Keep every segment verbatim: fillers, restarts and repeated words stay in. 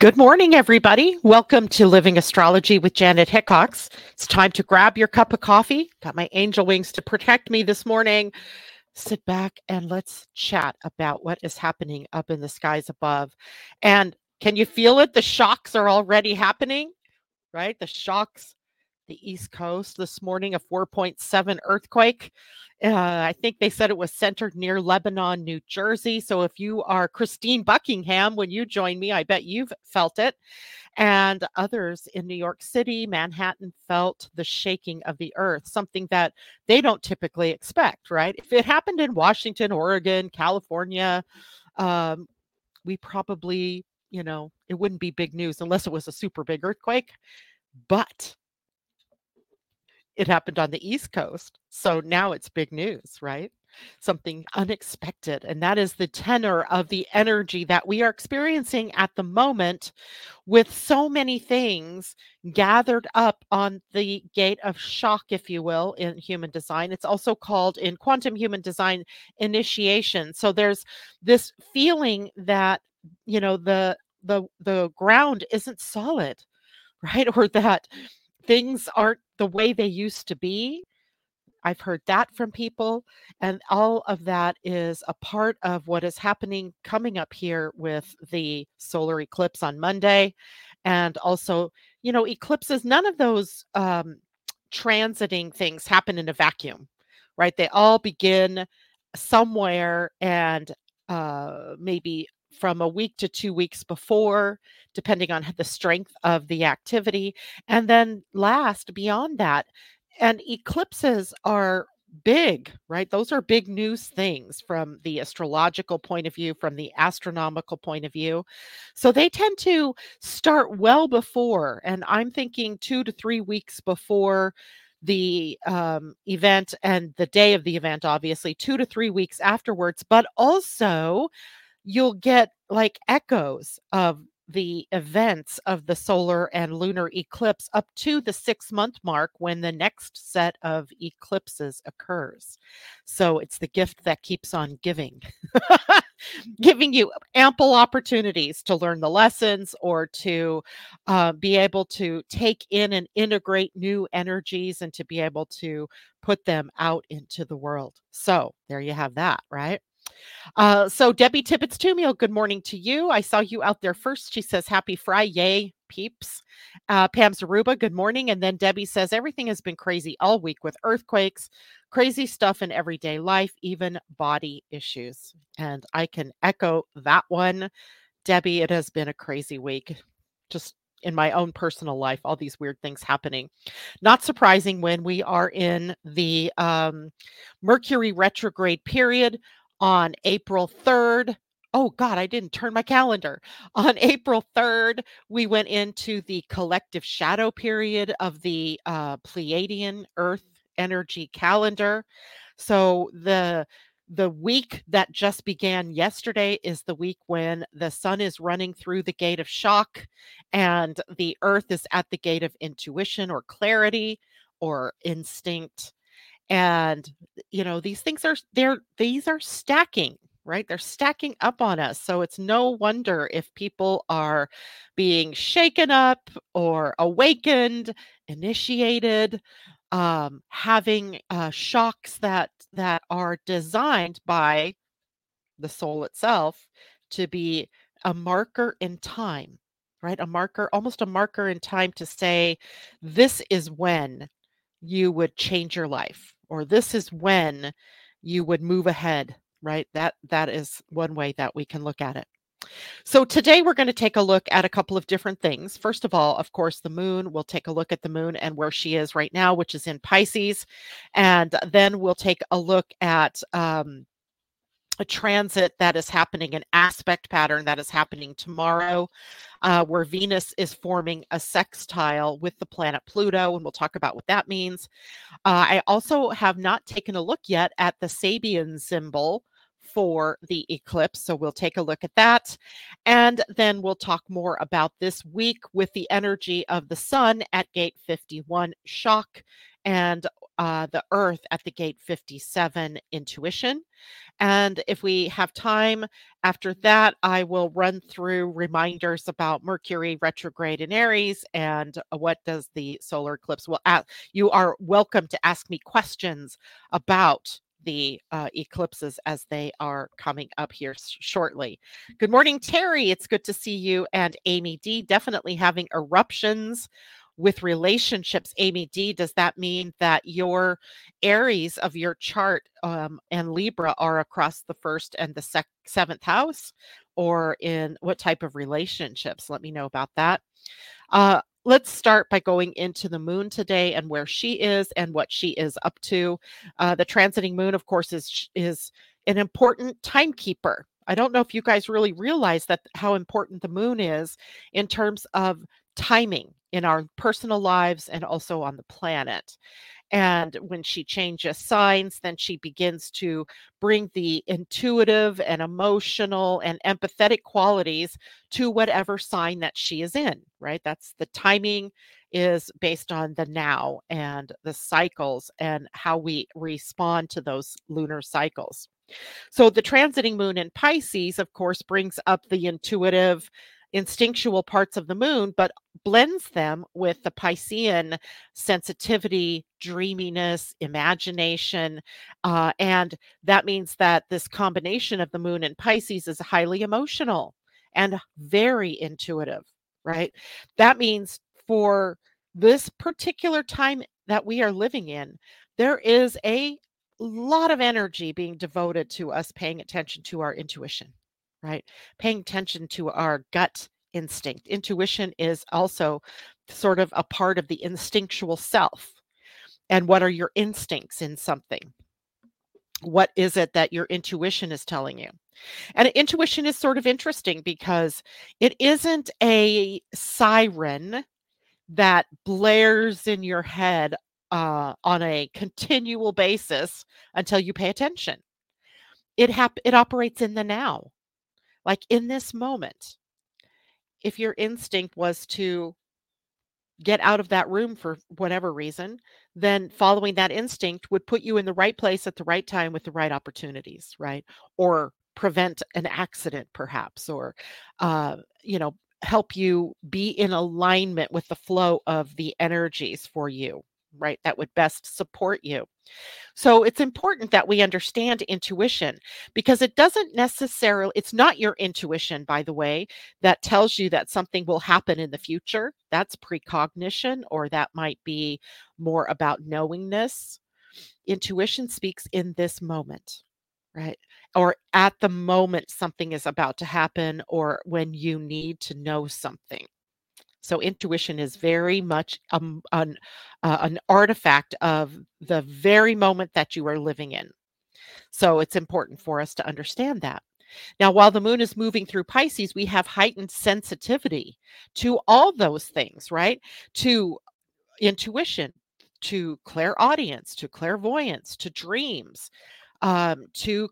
Good morning, everybody. Welcome to Living Astrology with Janet Hickox. It's time to grab your cup of coffee. Got my angel wings to protect me this morning. Sit back and let's chat about what is happening up in the skies above. And can you feel it? The shocks are already happening, right? The shocks, the East Coast this morning, a four point seven earthquake. Uh, I think they said it was centered near Lebanon, New Jersey. So if you are Christine Buckingham, when you join me, I bet you've felt it. And others in New York City, Manhattan felt the shaking of the earth, something that they don't typically expect, right? If it happened in Washington, Oregon, California, um, we probably, you know, it wouldn't be big news unless it was a super big earthquake. But it happened on the East Coast. So now it's big news, right? Something unexpected. And that is the tenor of the energy that we are experiencing at the moment, with so many things gathered up on the gate of shock, if you will, in human design. It's also called in quantum human design initiation. So there's this feeling that, you know, the the the ground isn't solid, right? Or that things aren't the way they used to be. I've heard that from people. And all of that is a part of what is happening coming up here with the solar eclipse on Monday. And also, you know, eclipses, none of those um, transiting things happen in a vacuum, right? They all begin somewhere and uh, maybe from a week to two weeks before, depending on the strength of the activity, and then last beyond that. And eclipses are big, right? Those are big news things from the astrological point of view, from the astronomical point of view. So they tend to start well before, and I'm thinking two to three weeks before the um, event, and the day of the event, obviously, two to three weeks afterwards. But also, you'll get like echoes of the events of the solar and lunar eclipse up to the six month mark when the next set of eclipses occurs. So it's the gift that keeps on giving, giving you ample opportunities to learn the lessons, or to uh, be able to take in and integrate new energies, and to be able to put them out into the world. So there you have that, right? Uh, so Debbie Tippett Tumiel, good morning to you. I saw you out there first. She says, happy Friday, peeps. Uh, Pam Zaruba, good morning. And then Debbie says, everything has been crazy all week with earthquakes, crazy stuff in everyday life, even body issues. And I can echo that one. Debbie, it has been a crazy week. Just in my own personal life, all these weird things happening. Not surprising when we are in the um, Mercury retrograde period on April third. Oh God, I didn't turn my calendar. On April third, we went into the collective shadow period of the uh, Pleiadian Earth energy calendar. So the the week that just began yesterday is the week when the sun is running through the gate of shock, and the earth is at the gate of intuition or clarity or instinct. And you know, these things are they're these are stacking, right? They're stacking up on us. So it's no wonder if people are being shaken up or awakened, initiated, um, having uh, shocks that that are designed by the soul itself to be a marker in time, right? A marker, almost a marker in time, to say, this is when you would change your life, or this is when you would move ahead, right? That that is one way that we can look at it. So today we're going to take a look at a couple of different things. First of all, of course, the moon. We'll take a look at the moon and where she is right now, which is in Pisces. And then we'll take a look at um, a transit that is happening, an aspect pattern that is happening tomorrow, uh, where Venus is forming a sextile with the planet Pluto, and we'll talk about what that means. Uh, I also have not taken a look yet at the Sabian symbol for the eclipse, so we'll take a look at that. And then we'll talk more about this week with the energy of the sun at gate fifty-one shock, and uh, the Earth at the gate fifty-seven, intuition. And if we have time after that, I will run through reminders about Mercury retrograde in Aries and uh, what does the solar eclipse. Well, a- you are welcome to ask me questions about the uh, eclipses as they are coming up here s- shortly. Good morning, Terry. It's good to see you. And Amy D, definitely having eruptions with relationships. Amy D, does that mean that your Aries of your chart um, and Libra are across the first and the sec- seventh house, or in what type of relationships? Let me know about that. Uh, let's start by going into the moon today and where she is and what she is up to. Uh, the transiting moon, of course, is is an important timekeeper. I don't know if you guys really realize that how important the moon is in terms of timing in our personal lives and also on the planet. And when she changes signs, then she begins to bring the intuitive and emotional and empathetic qualities to whatever sign that she is in, right? That's the timing is based on the now and the cycles and how we respond to those lunar cycles. So the transiting moon in Pisces, of course, brings up the intuitive, instinctual parts of the moon, but blends them with the Piscean sensitivity, dreaminess, imagination. Uh, and that means that this combination of the moon and Pisces is highly emotional and very intuitive, right? That means for this particular time that we are living in, there is a lot of energy being devoted to us paying attention to our intuition, right? Paying attention to our gut instinct. Intuition is also sort of a part of the instinctual self. And what are your instincts in something? What is it that your intuition is telling you? And intuition is sort of interesting because it isn't a siren that blares in your head uh, on a continual basis until you pay attention. It hap- it operates in the now, like in this moment. If your instinct was to get out of that room for whatever reason, then following that instinct would put you in the right place at the right time with the right opportunities, right? Or prevent an accident, perhaps, or, uh, you know, help you be in alignment with the flow of the energies for you, right? That would best support you. So it's important that we understand intuition because it doesn't necessarily, it's not your intuition, by the way, that tells you that something will happen in the future. That's precognition, or that might be more about knowingness. Intuition speaks in this moment, right? Or at the moment something is about to happen, or when you need to know something. So intuition is very much um, an uh, an artifact of the very moment that you are living in. So it's important for us to understand that. Now, while the moon is moving through Pisces, we have heightened sensitivity to all those things, right? To intuition, to clairaudience, to clairvoyance, to dreams, um, to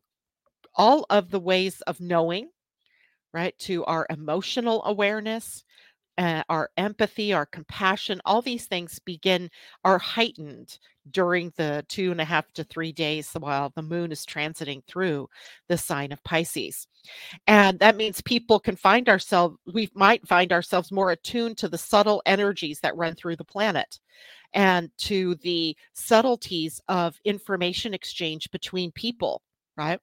all of the ways of knowing, right? To our emotional awareness, uh, our empathy, our compassion, all these things begin are heightened during the two and a half to three days while the moon is transiting through the sign of Pisces. And that means people can find ourselves, we might find ourselves more attuned to the subtle energies that run through the planet and to the subtleties of information exchange between people, right?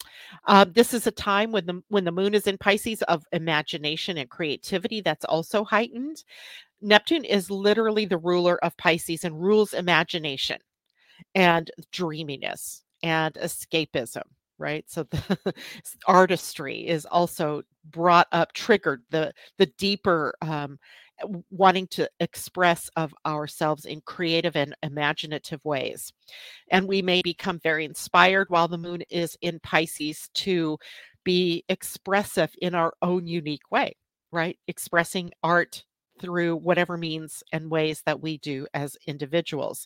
Um, this is a time when the when the moon is in Pisces of imagination and creativity that's also heightened. Neptune is literally the ruler of Pisces and rules imagination and dreaminess and escapism, right? So the artistry is also brought up, triggered the the deeper um, w- wanting to express of ourselves in creative and imaginative ways. And we may become very inspired while the moon is in Pisces to be expressive in our own unique way, right? Expressing art through whatever means and ways that we do as individuals.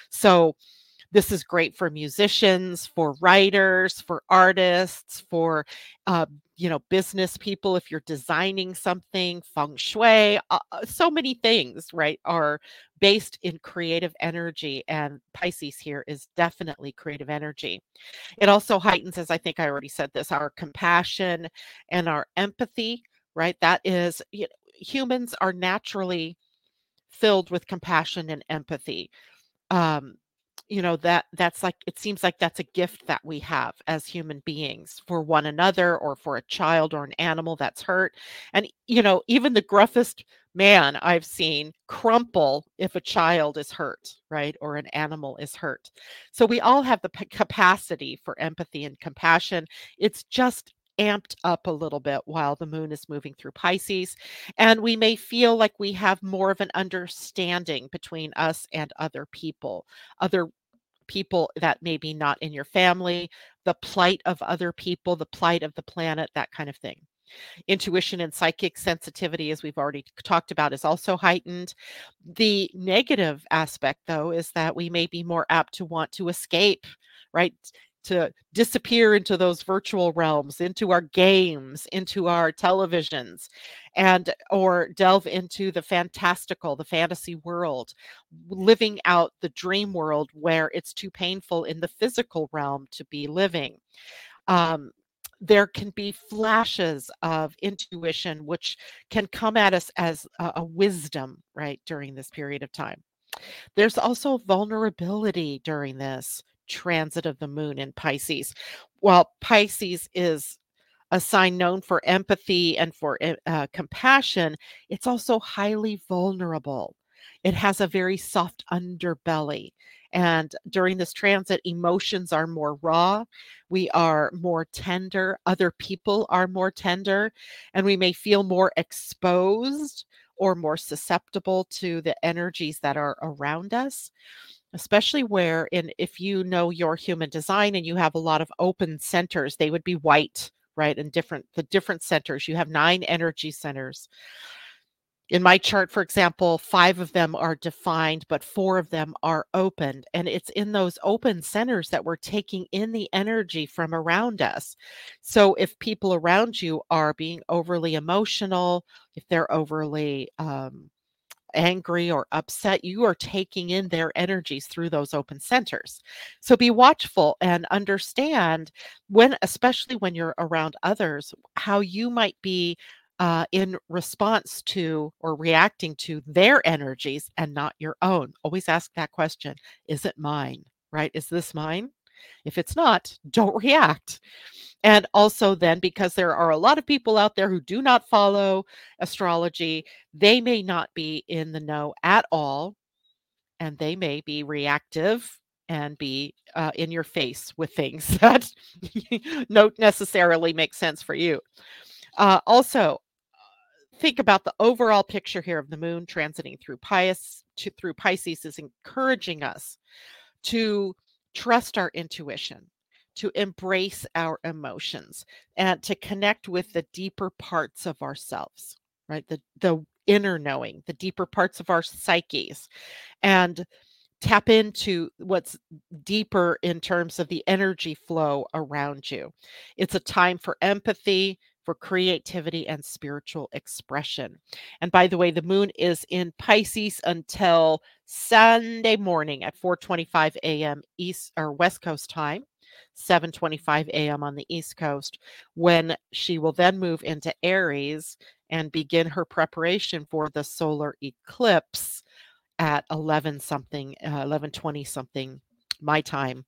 So this is great for musicians, for writers, for artists, for uh, you know, business people. If you're designing something, feng shui, uh, uh, so many things, right, are based in creative energy, and Pisces here is definitely creative energy. It also heightens, as I think I already said this, our compassion and our empathy, right? That is, you know, humans are naturally filled with compassion and empathy. Um, you know, that that's like it seems like that's a gift that we have as human beings for one another or for a child or an animal that's hurt. And you know, even the gruffest man I've seen crumple if a child is hurt, right? Or an animal is hurt. So we all have the p- capacity for empathy and compassion. It's just amped up a little bit while the moon is moving through Pisces, and we may feel like we have more of an understanding between us and other people, other people that may be not in your family, the plight of other people, the plight of the planet, that kind of thing. Intuition and psychic sensitivity, as we've already talked about, is also heightened. The negative aspect, though, is that we may be more apt to want to escape, right? To disappear into those virtual realms, into our games, into our televisions, and or delve into the fantastical, the fantasy world, living out the dream world where it's too painful in the physical realm to be living. Um, there can be flashes of intuition which can come at us as a, a wisdom, right, during this period of time. There's also vulnerability during this transit of the moon in Pisces. While Pisces is a sign known for empathy and for eh, uh, compassion, it's also highly vulnerable. It has a very soft underbelly. And during this transit, emotions are more raw. We are more tender. Other people are more tender. And we may feel more exposed or more susceptible to the energies that are around us, especially where in if you know your human design and you have a lot of open centers, they would be white, right? And different the different centers. You have nine energy centers. In my chart, for example, five of them are defined, but four of them are opened. And it's in those open centers that we're taking in the energy from around us. So if people around you are being overly emotional, if they're overly um, angry or upset, you are taking in their energies through those open centers. So be watchful and understand when, especially when you're around others, how you might be uh, in response to or reacting to their energies and not your own. Always ask that question. Is it mine? Right? Is this mine? If it's not, don't react. And also, then, because there are a lot of people out there who do not follow astrology, they may not be in the know at all, and they may be reactive and be uh, in your face with things that don't necessarily make sense for you. Uh, also, think about the overall picture here of the moon transiting through Pisces. To, through Pisces is encouraging us to trust our intuition, to embrace our emotions, and to connect with the deeper parts of ourselves, right? The the inner knowing, the deeper parts of our psyches, and tap into what's deeper in terms of the energy flow around you. It's a time for empathy, for creativity and spiritual expression. And by the way, the moon is in Pisces until Sunday morning at four twenty-five a m East or West Coast time, seven twenty-five a m on the East Coast, when she will then move into Aries and begin her preparation for the solar eclipse at eleven something, uh, eleven twenty something my time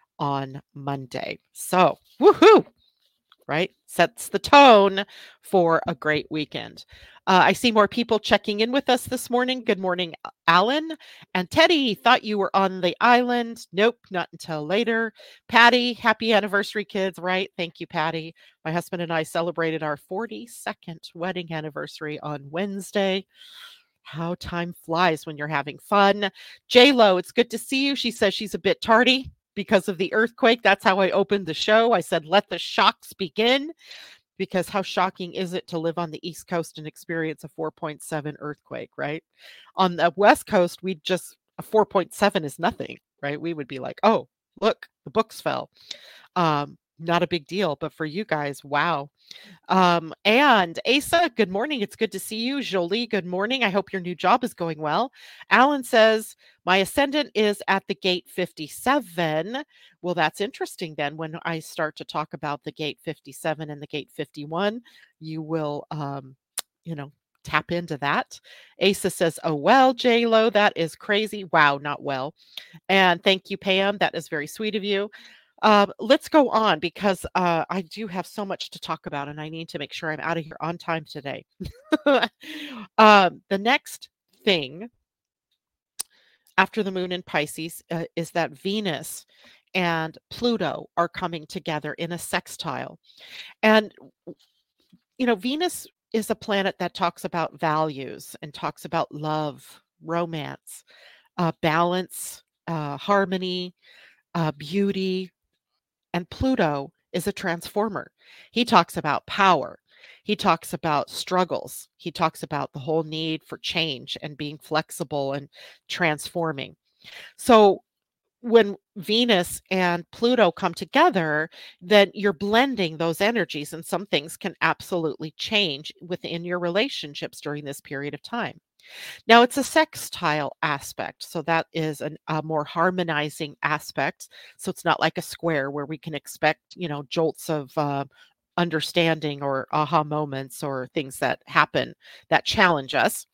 on Monday. So, woohoo! Right? Sets the tone for a great weekend. Uh, I see more people checking in with us this morning. Good morning, Alan. And Teddy, thought you were on the island. Nope, not until later. Patty, happy anniversary, kids, right? Thank you, Patty. My husband and I celebrated our forty-second wedding anniversary on Wednesday. How time flies when you're having fun. J Lo, it's good to see you. She says she's a bit tardy because of the earthquake. That's how I opened the show. I said, let the shocks begin, because how shocking is it to live on the East Coast and experience a four point seven earthquake, right? On the West Coast, we just, a four point seven is nothing, right? We would be like, oh, look, the books fell. Um, not a big deal, but for you guys, wow. Um, and Asa, good morning. It's good to see you. Jolie, good morning. I hope your new job is going well. Alan says, my ascendant is at the gate fifty-seven. Well, that's interesting then. When I start to talk about the gate fifty-seven and the gate fifty-one, you will, um, you know, tap into that. Asa says, oh, well, J-Lo, that is crazy. Wow, not well. And thank you, Pam. That is very sweet of you. Um, let's go on because uh, I do have so much to talk about and I need to make sure I'm out of here on time today. um, the next thing after the moon in Pisces uh, is that Venus and Pluto are coming together in a sextile. And, you know, Venus is a planet that talks about values and talks about love, romance, uh, balance, uh, harmony, uh, beauty. And Pluto is a transformer. He talks about power. He talks about struggles. He talks about the whole need for change and being flexible and transforming. So when Venus and Pluto come together, then you're blending those energies, and some things can absolutely change within your relationships during this period of time. Now it's a sextile aspect, so that is an, a more harmonizing aspect. So it's not like a square where we can expect, you know, jolts of uh, understanding or aha moments or things that happen that challenge us.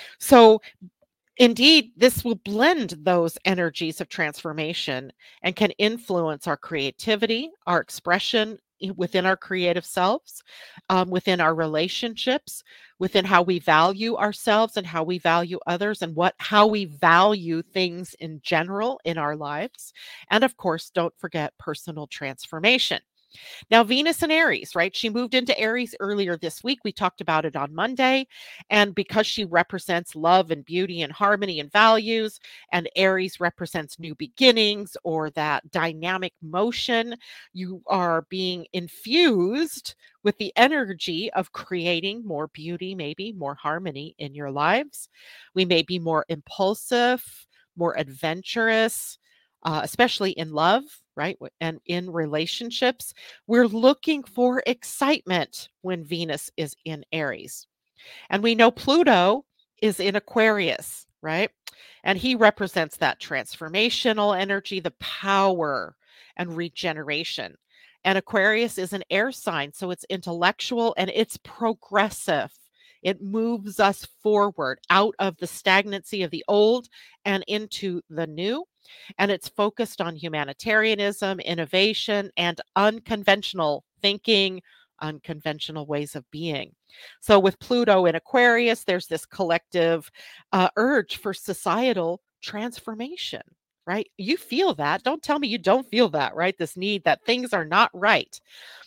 So indeed, this will blend those energies of transformation and can influence our creativity, our expression i- within our creative selves, um, within our relationships, within how we value ourselves and how we value others, and what how we value things in general in our lives. And of course, don't forget personal transformation. Now, Venus and Aries, right? She moved into Aries earlier this week. We talked about it on Monday. And because she represents love and beauty and harmony and values, and Aries represents new beginnings or that dynamic motion, you are being infused with the energy of creating more beauty, maybe more harmony in your lives. We may be more impulsive, more adventurous, uh, especially in love, right? And in relationships. We're looking for excitement when Venus is in Aries. And we know Pluto is in Aquarius, right? And he represents that transformational energy, the power and regeneration. And Aquarius is an air sign, so it's intellectual and it's progressive. It moves us forward out of the stagnancy of the old and into the new. And it's focused on humanitarianism, innovation, and unconventional thinking, unconventional ways of being. So, with Pluto in Aquarius, there's this collective uh, urge for societal transformation, right? You feel that. Don't tell me you don't feel that, right? This need that things are not right.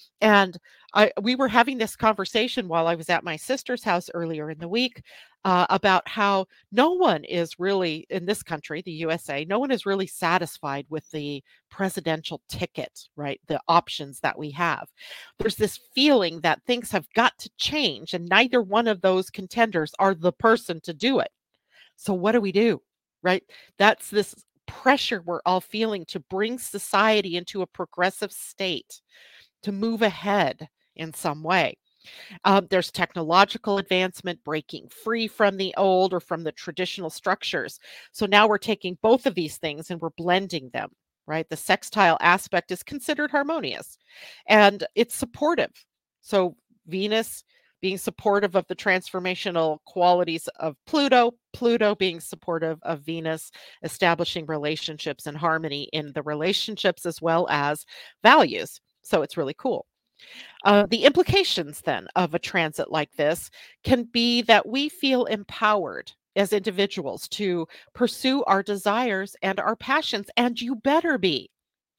And I we were having this conversation while I was at my sister's house earlier in the week uh, about how no one is really in this country, the U S A, no one is really satisfied with the presidential ticket, right? The options that we have. There's this feeling that things have got to change, and neither one of those contenders are the person to do it. So, what do we do, right? That's this pressure we're all feeling to bring society into a progressive state, to move ahead in some way. Um, there's technological advancement, breaking free from the old or from the traditional structures. So now we're taking both of these things and we're blending them, right? The sextile aspect is considered harmonious and it's supportive. So Venus being supportive of the transformational qualities of Pluto, Pluto being supportive of Venus, establishing relationships and harmony in the relationships as well as values. So it's really cool. Uh, the implications then of a transit like this can be that we feel empowered as individuals to pursue our desires and our passions, and you better be.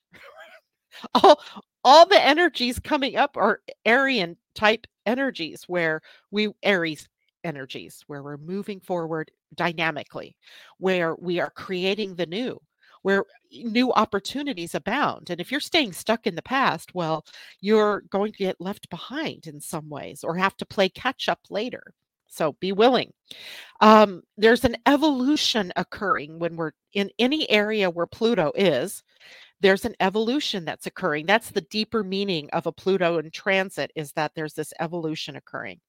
all, all the energies coming up are Arian type energies where we Aries energies where we're moving forward dynamically, where we are creating the new, where new opportunities abound. And if you're staying stuck in the past, well, you're going to get left behind in some ways or have to play catch up later. So be willing. Um, there's an evolution occurring when we're in any area where Pluto is. there's an evolution that's occurring. That's the deeper meaning of a Pluto in transit, is that there's this evolution occurring.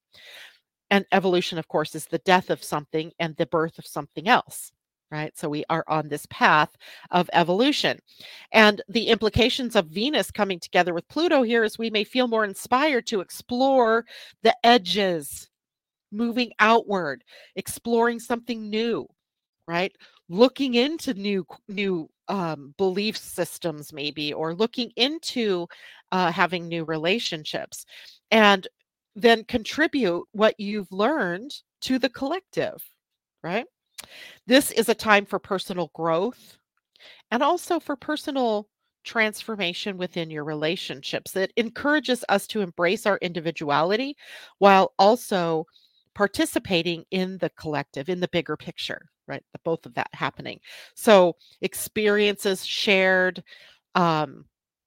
And evolution, of course, is the death of something and the birth of something else, right? So we are on this path of evolution. And the implications of Venus coming together with Pluto here is we may feel more inspired to explore the edges, moving outward, exploring something new, right? Looking into new new um, belief systems, maybe, or looking into uh, having new relationships, and then contribute what you've learned to the collective, right? This is a time for personal growth and also for personal transformation within your relationships. It encourages us to embrace our individuality while also participating in the collective, in the bigger picture, right? The both of that happening. So experiences shared, um,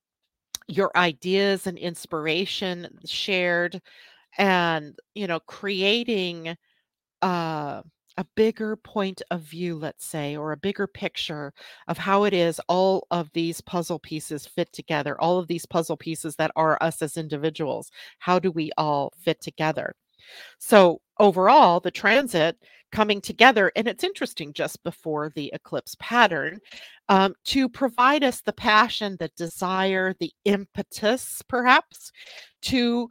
your ideas and inspiration shared, and you know, creating uh, a bigger point of view, let's say, or a bigger picture of how it is all of these puzzle pieces fit together, all of these puzzle pieces that are us as individuals. How do we all fit together? So, overall, the transit coming together, and it's interesting just before the eclipse pattern, um, to provide us the passion, the desire, the impetus, perhaps, to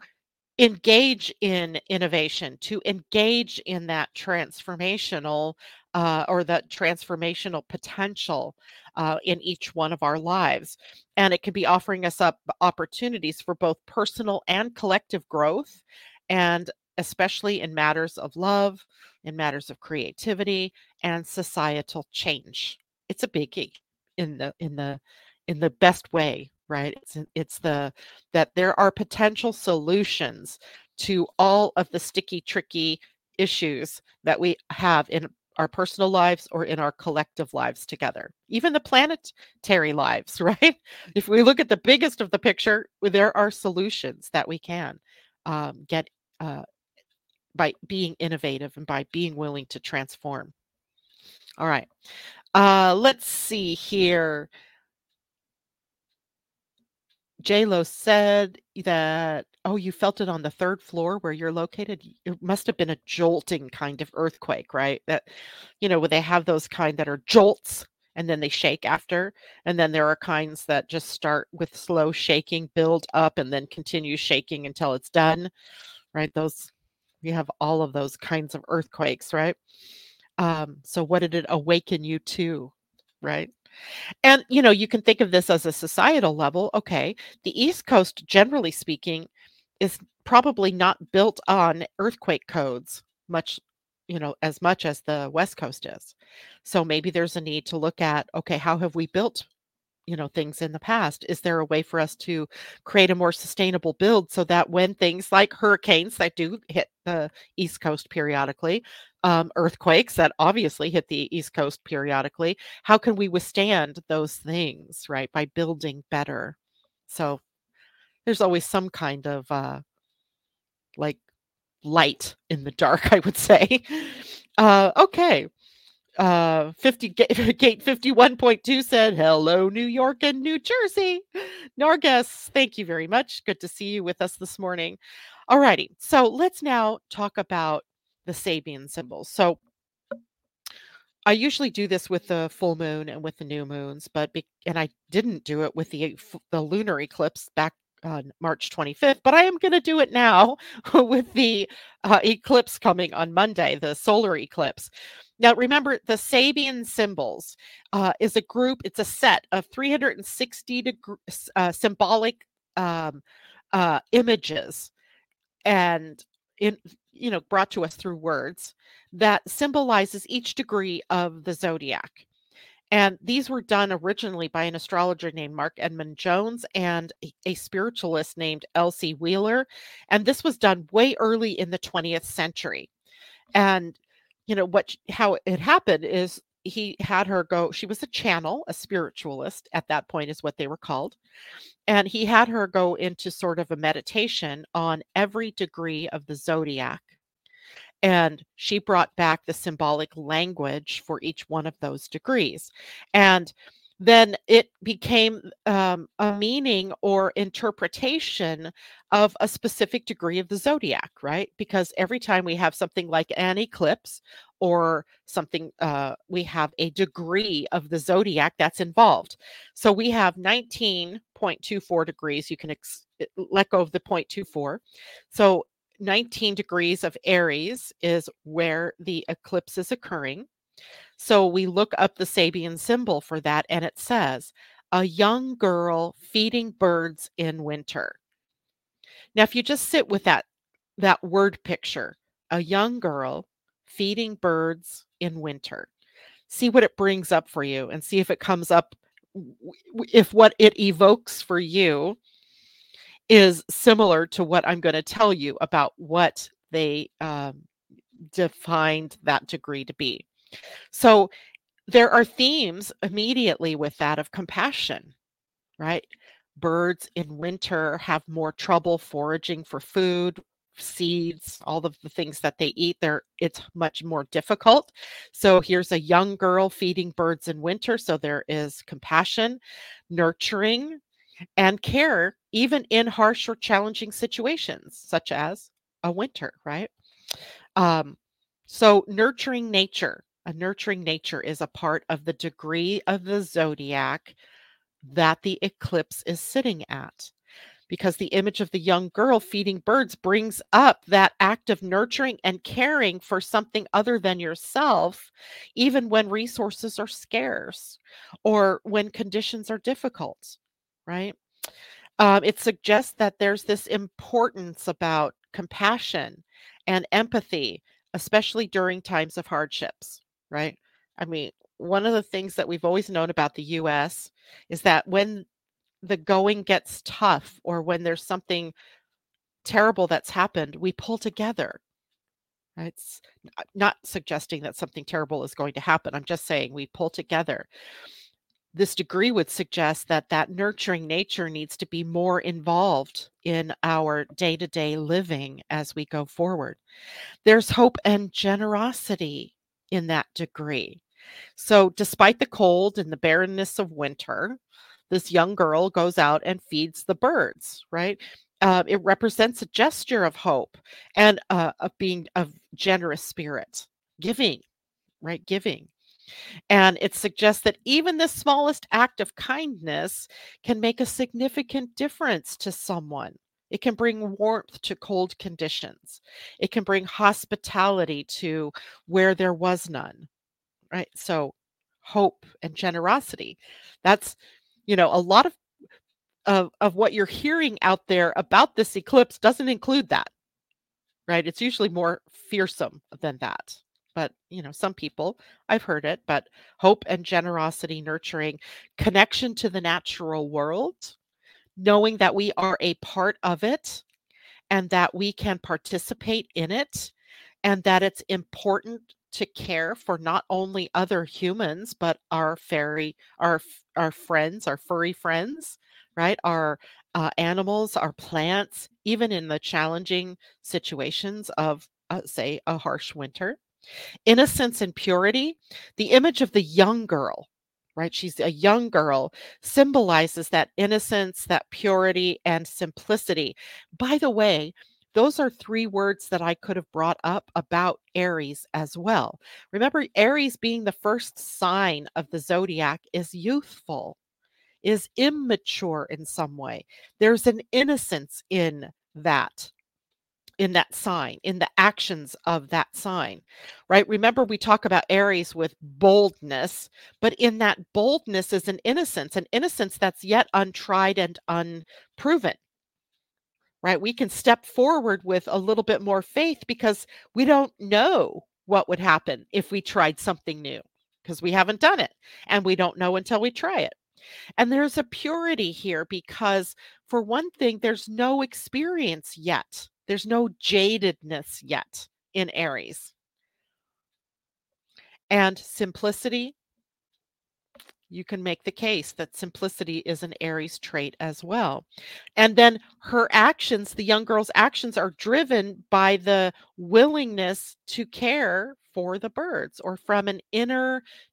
engage in innovation, to engage in that transformational uh, or that transformational potential uh, in each one of our lives. And it could be offering us up opportunities for both personal and collective growth, and especially in matters of love, in matters of creativity and societal change. It's a biggie in the in the in the best way, right? It's it's the that there are potential solutions to all of the sticky, tricky issues that we have in our personal lives or in our collective lives together, even the planetary lives, right? If we look at the biggest of the picture, there are solutions that we can um, get uh, by being innovative and by being willing to transform. All right. Uh, let's see here. J-Lo said that, "Oh, you felt it on the third floor where you're located? Y It must have been a jolting kind of earthquake, right? That, you know, where they have those kind that are jolts and then they shake after, and then there are kinds that just start with slow shaking, build up, and then continue shaking until it's done, right? Those we have all of those kinds of earthquakes, right? Um, so what did it awaken you to, right? And, you know, you can think of this as a societal level. Okay, the East Coast, generally speaking, is probably not built on earthquake codes much, you know, as much as the West Coast is. So maybe there's a need to look at, okay, how have we built, you know, things in the past? Is there a way for us to create a more sustainable build so that when things like hurricanes that do hit the East Coast periodically, um, earthquakes that obviously hit the East Coast periodically, how can we withstand those things, right? By building better. So there's always some kind of uh, like light in the dark, I would say. Uh, okay. Uh, fifty Ga- Gate fifty-one point two said, "Hello, New York and New Jersey." Nargis, thank you very much. Good to see you with us this morning. All righty. So let's now talk about the Sabian symbols. So I usually do this with the full moon and with the new moons, but be, and I didn't do it with the f- the lunar eclipse back on March twenty-fifth, but I am going to do it now with the uh, eclipse coming on Monday, the solar eclipse. Now, remember, the Sabian symbols uh, is a group, it's a set of three hundred sixty deg- uh, symbolic um, uh, images, and in you know brought to us through words that symbolizes each degree of the zodiac. And these were done originally by an astrologer named Mark Edmund Jones and a, a spiritualist named Elsie Wheeler. And this was done way early in the twentieth century. And you know what how it happened is he had her go, she was a channel, a spiritualist at that point is what they were called, and he had her go into sort of a meditation on every degree of the zodiac. And she brought back the symbolic language for each one of those degrees. And then it became um, a meaning or interpretation of a specific degree of the zodiac, right? Because every time we have something like an eclipse or something, uh, we have a degree of the zodiac that's involved. So we have nineteen point two four degrees. You can ex- eh, let go of the zero point two four. So nineteen degrees of Aries is where the eclipse is occurring. So we look up the Sabian symbol for that, and it says, a young girl feeding birds in winter. Now, if you just sit with that that word picture, a young girl feeding birds in winter, see what it brings up for you and see if it comes up, w- w- if what it evokes for you is similar to what I'm going to tell you about what they um, defined that degree to be. So there are themes immediately with that of compassion, right? Birds in winter have more trouble foraging for food, seeds, all of the things that they eat. There, it's much more difficult. So here's a young girl feeding birds in winter. So there is compassion, nurturing, and care, even in harsh or challenging situations, such as a winter, right? Um, so nurturing nature, a nurturing nature is a part of the degree of the zodiac that the eclipse is sitting at. Because the image of the young girl feeding birds brings up that act of nurturing and caring for something other than yourself, even when resources are scarce or when conditions are difficult, right? Um, it suggests that there's this importance about compassion and empathy, especially during times of hardships, right? I mean, one of the things that we've always known about the U S is that when the going gets tough or when there's something terrible that's happened, we pull together. Right? It's n- not suggesting that something terrible is going to happen. I'm just saying we pull together. This degree would suggest that that nurturing nature needs to be more involved in our day-to-day living as we go forward. There's hope and generosity in that degree. So, despite the cold and the barrenness of winter, this young girl goes out and feeds the birds, right? Uh, it represents a gesture of hope and uh, of being of generous spirit, giving, right? Giving. And it suggests that even the smallest act of kindness can make a significant difference to someone. It can bring warmth to cold conditions. It can bring hospitality to where there was none, right? So, hope and generosity. That's, you know, a lot of, of, of what you're hearing out there about this eclipse doesn't include that, right? It's usually more fearsome than that. But, you know, some people, I've heard it, but hope and generosity, nurturing, connection to the natural world, knowing that we are a part of it and that we can participate in it and that it's important to care for not only other humans but our fairy our f- our friends, our furry friends, right? Our uh, animals, our plants, even in the challenging situations of uh, say a harsh winter. Innocence and purity, the image of the young girl, right? She's a young girl, symbolizes that innocence, that purity, and simplicity. By the way, those are three words that I could have brought up about Aries as well. Remember, Aries being the first sign of the zodiac is youthful, is immature in some way. There's an innocence in that in that sign, in the actions of that sign, right? Remember, we talk about Aries with boldness, but in that boldness is an innocence, an innocence that's yet untried and unproven, right? We can step forward with a little bit more faith because we don't know what would happen if we tried something new because we haven't done it and we don't know until we try it. And there's a purity here because, for one thing, there's no experience yet. There's no jadedness yet in Aries. And simplicity, you can make the case that simplicity is an Aries trait as well. And then her actions, the young girl's actions, are driven by the willingness to care for the birds or from an inner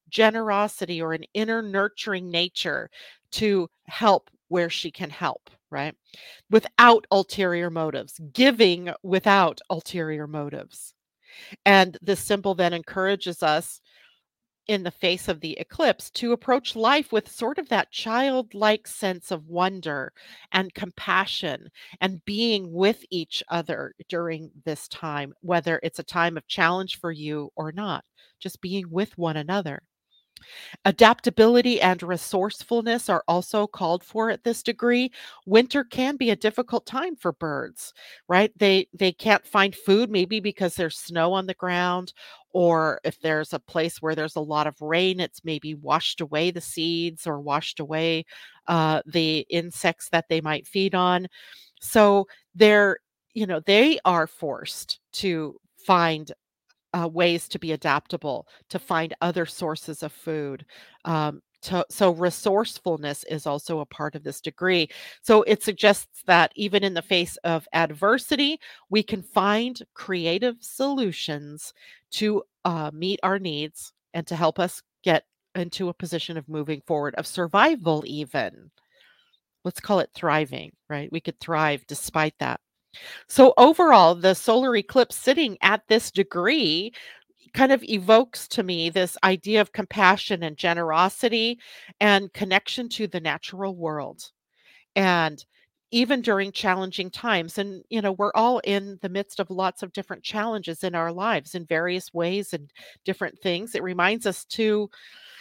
generosity or an inner nurturing nature to help where she can help, right? Without ulterior motives, giving without ulterior motives. And this symbol then encourages us in the face of the eclipse to approach life with sort of that childlike sense of wonder and compassion and being with each other during this time, whether it's a time of challenge for you or not, just being with one another. Adaptability and resourcefulness are also called for at this degree. Winter can be a difficult time for birds, right? They they can't find food maybe because there's snow on the ground, or if there's a place where there's a lot of rain, it's maybe washed away the seeds or washed away uh, the insects that they might feed on. So they're, you know, they are forced to find uh, ways to be adaptable, to find other sources of food. Um, to, so resourcefulness is also a part of this degree. So it suggests that even in the face of adversity, we can find creative solutions to uh, meet our needs and to help us get into a position of moving forward, of survival even. Let's call it thriving, right? We could thrive despite that. So overall, the solar eclipse sitting at this degree kind of evokes to me this idea of compassion and generosity and connection to the natural world. And even during challenging times, and you know, we're all in the midst of lots of different challenges in our lives in various ways and different things. It reminds us to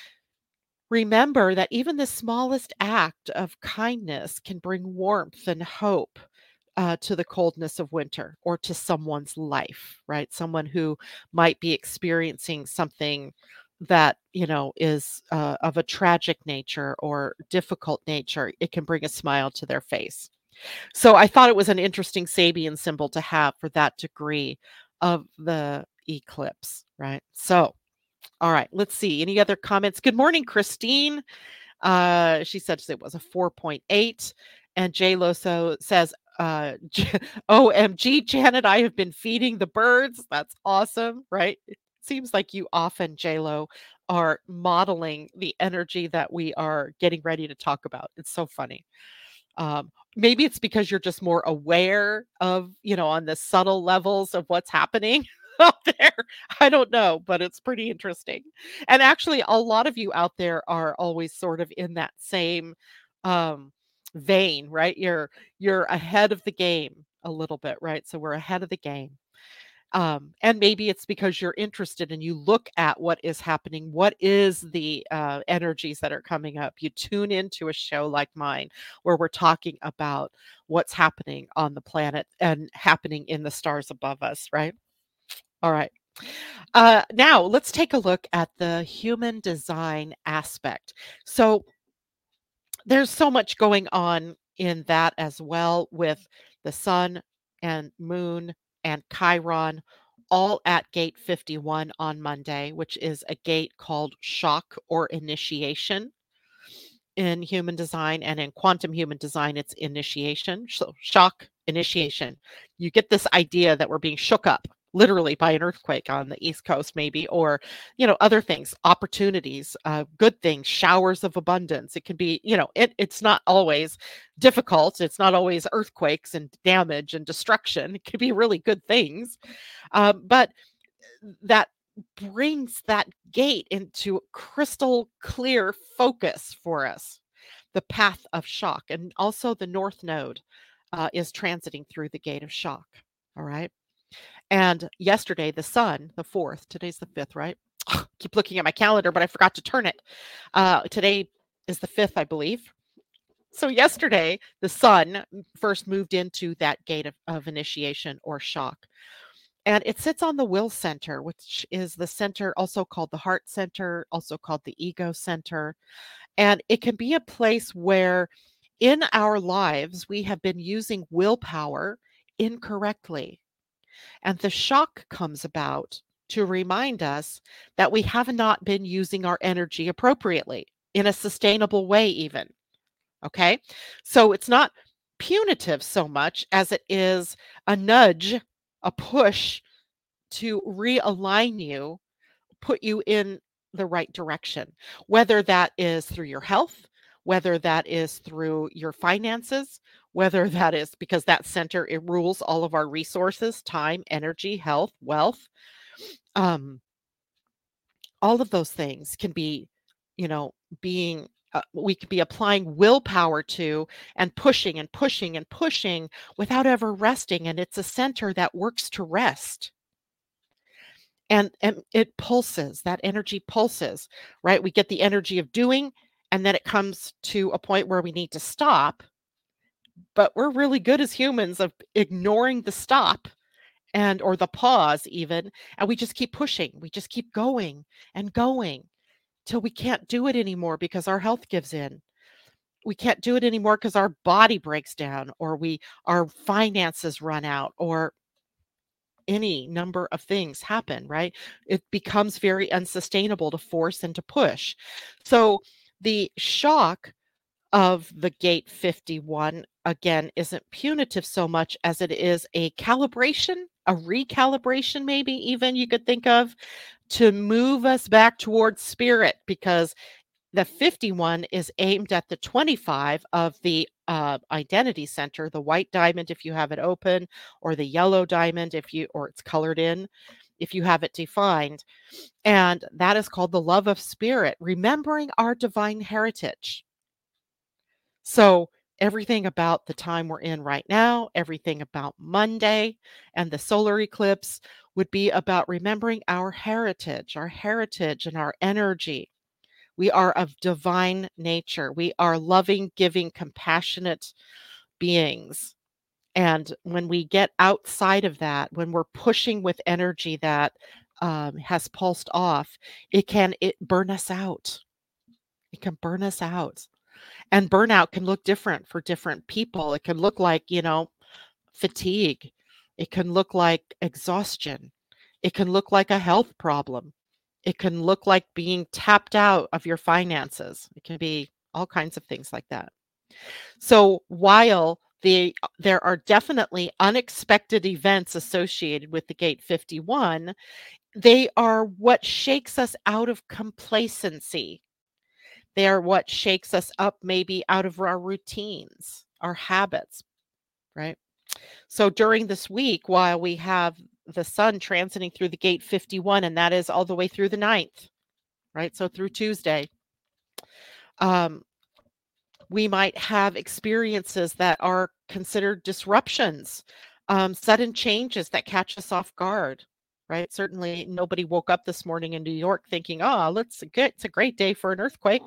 remember that even the smallest act of kindness can bring warmth and hope uh, to the coldness of winter or to someone's life, right? Someone who might be experiencing something that, you know, is uh, of a tragic nature or difficult nature. It can bring a smile to their face. So I thought it was an interesting Sabian symbol to have for that degree of the eclipse, right? So, all right, let's see. Any other comments? Good morning, Christine. Uh, she said it was a four point eight. And Jay Loso says, uh, O M G, Janet, I have been feeding the birds. That's awesome, right? It seems like you often, J Lo, are modeling the energy that we are getting ready to talk about. It's so funny. Um, maybe it's because you're just more aware of, you know, on the subtle levels of what's happening out there. I don't know, but it's pretty interesting. And actually, a lot of you out there are always sort of in that same um, vein, right? You're you're ahead of the game a little bit, right? So we're ahead of the game. Um, and maybe it's because you're interested and you look at what is happening. What is the uh, energies that are coming up? You tune into a show like mine where we're talking about what's happening on the planet and happening in the stars above us, right? All right. Uh, now let's take a look at the human design aspect. So there's so much going on in that as well, with the sun and moon and Chiron all at gate fifty-one on Monday, which is a gate called shock or initiation in human design, and in quantum human design it's initiation. So shock, initiation. You get this idea that we're being shook up literally by an earthquake on the east coast maybe, or you know, other things, opportunities, uh, good things, showers of abundance. It can be, you know, it, it's not always difficult, it's not always earthquakes and damage and destruction. It could be really good things, um, but that brings that gate into crystal clear focus for us, the path of shock. And also the north node uh, is transiting through the gate of shock. All right. And yesterday, the sun, the fourth, today's the fifth, right? Keep looking at my calendar, but I forgot to turn it. Uh, today is the fifth, I believe. So yesterday, the sun first moved into that gate of, of initiation or shock. And it sits on the will center, which is the center also called the heart center, also called the ego center. And it can be a place where in our lives we have been using willpower incorrectly. And the shock comes about to remind us that we have not been using our energy appropriately in a sustainable way, even. Okay. So it's not punitive so much as it is a nudge, a push to realign you, put you in the right direction, whether that is through your health, whether that is through your finances, whether that is because that center, it rules all of our resources, time, energy, health, wealth. Um, all of those things can be, you know, being uh, we could be applying willpower to and pushing and pushing and pushing without ever resting. And it's a center that works to rest. And and it pulses, that energy pulses, right? We get the energy of doing, and then it comes to a point where we need to stop, but we're really good as humans of ignoring the stop and or the pause even, and we just keep pushing. We just keep going and going till we can't do it anymore because our health gives in. We can't do it anymore because our body breaks down or we our finances run out or any number of things happen, right? It becomes very unsustainable to force and to push. So the shock of the gate fifty-one again isn't punitive so much as it is a calibration, a recalibration, maybe even you could think of to move us back towards spirit because the fifty-one is aimed at the twenty-five of the uh, identity center, the white diamond if you have it open, or the yellow diamond if you, or it's colored in if you have it defined. And that is called the love of spirit, remembering our divine heritage. So everything about the time we're in right now, everything about Monday and the solar eclipse would be about remembering our heritage, our heritage and our energy. We are of divine nature. We are loving, giving, compassionate beings. And when we get outside of that, when we're pushing with energy that um, has pulsed off, it can it burn us out. It can burn us out. And burnout can look different for different people. It can look like, you know, fatigue. It can look like exhaustion. It can look like a health problem. It can look like being tapped out of your finances. It can be all kinds of things like that. So while the there are definitely unexpected events associated with the gate fifty-one, they are what shakes us out of complacency. They are what shakes us up maybe out of our routines, our habits, right? So during this week, while we have the sun transiting through the gate fifty-one, and that is all the way through the ninth, right? So through Tuesday, um, we might have experiences that are considered disruptions, um, sudden changes that catch us off guard, right? Certainly, nobody woke up this morning in New York thinking, "Oh, let's get it's a great day for an earthquake."